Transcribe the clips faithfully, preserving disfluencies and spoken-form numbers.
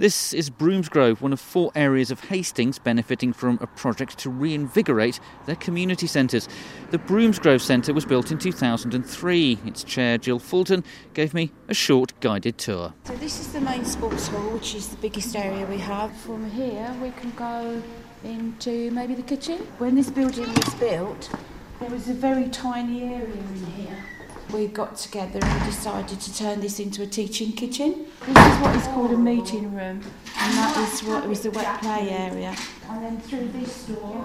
This is Broomsgrove, one of four areas of Hastings benefiting from a project to reinvigorate their community centres. The Broomsgrove Centre was built in two thousand three. Its chair, Jill Fulton, gave me a short guided tour. So this is the main sports hall, which is the biggest area we have. From here we can go into maybe the kitchen. When this building was built, there was a very tiny area in here. We got together and decided to turn this into a teaching kitchen. This is what is called a meeting room, and that is what was the wet play area. And then through this door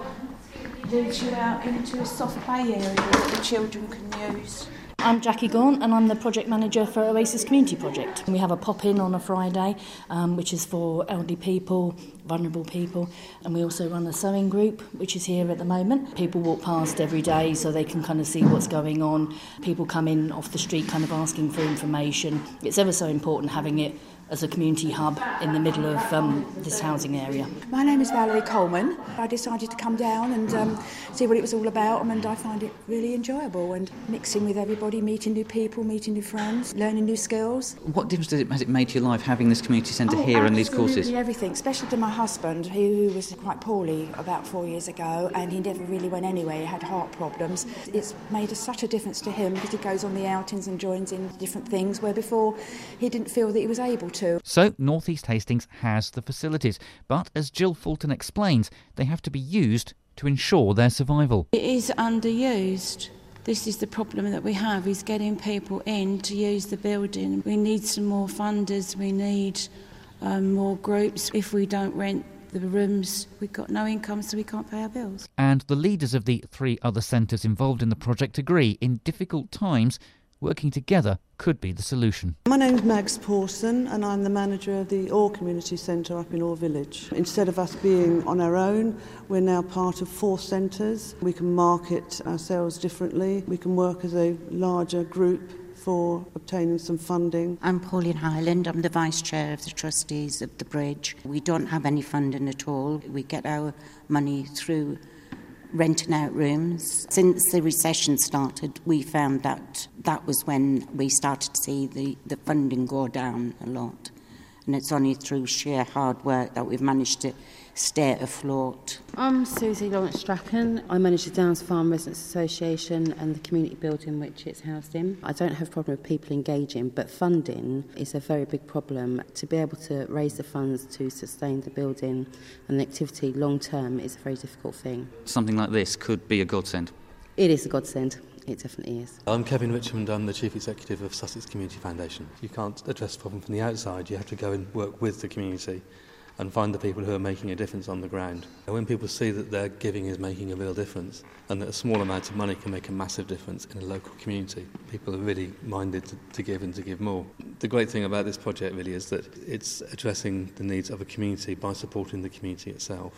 leads you out into a soft play area that the children can use. I'm Jackie Gaunt and I'm the project manager for Oasis Community Project. We have a pop-in on a Friday, um, which is for elderly people, vulnerable people, and we also run a sewing group, which is here at the moment. People walk past every day so they can kind of see what's going on. People come in off the street kind of asking for information. It's ever so important having it as a community hub in the middle of um, this housing area. My name is Valerie Coleman. I decided to come down and um, see what it was all about, and I find it really enjoyable, and mixing with everybody, meeting new people, meeting new friends, learning new skills. What difference does it, has it made to your life having this community centre oh, here and these courses? Absolutely everything, especially to my husband, who was quite poorly about four years ago, and he never really went anywhere. He had heart problems. It's made such a difference to him because he goes on the outings and joins in different things where before he didn't feel that he was able to. So, North East Hastings has the facilities, but as Jill Fulton explains, they have to be used to ensure their survival. It is underused. This is the problem that we have, is getting people in to use the building. We need some more funders, we need um, more groups. If we don't rent the rooms, we've got no income, so we can't pay our bills. And the leaders of the three other centres involved in the project agree, in difficult times, working together could be the solution. My name's Mags Pawson and I'm the manager of the Orr Community Centre up in Orr Village. Instead of us being on our own, we're now part of four centres. We can market ourselves differently. We can work as a larger group for obtaining some funding. I'm Pauline Highland. I'm the Vice Chair of the Trustees of the Bridge. We don't have any funding at all. We get our money through renting out rooms. Since the recession started, we found that that was when we started to see the, the funding go down a lot. And it's only through sheer hard work that we've managed to stay afloat. I'm Susie Lawrence Strachan. I manage the Downs Farm Residents Association and the community building which it's housed in. I don't have a problem with people engaging, but funding is a very big problem. To be able to raise the funds to sustain the building and the activity long term is a very difficult thing. Something like this could be a godsend. It is a godsend. It definitely is. I'm Kevin Richmond, I'm the Chief Executive of Sussex Community Foundation. You can't address the problem from the outside, you have to go and work with the community and find the people who are making a difference on the ground. And when people see that their giving is making a real difference and that a small amount of money can make a massive difference in a local community, people are really minded to, to give and to give more. The great thing about this project really is that it's addressing the needs of a community by supporting the community itself.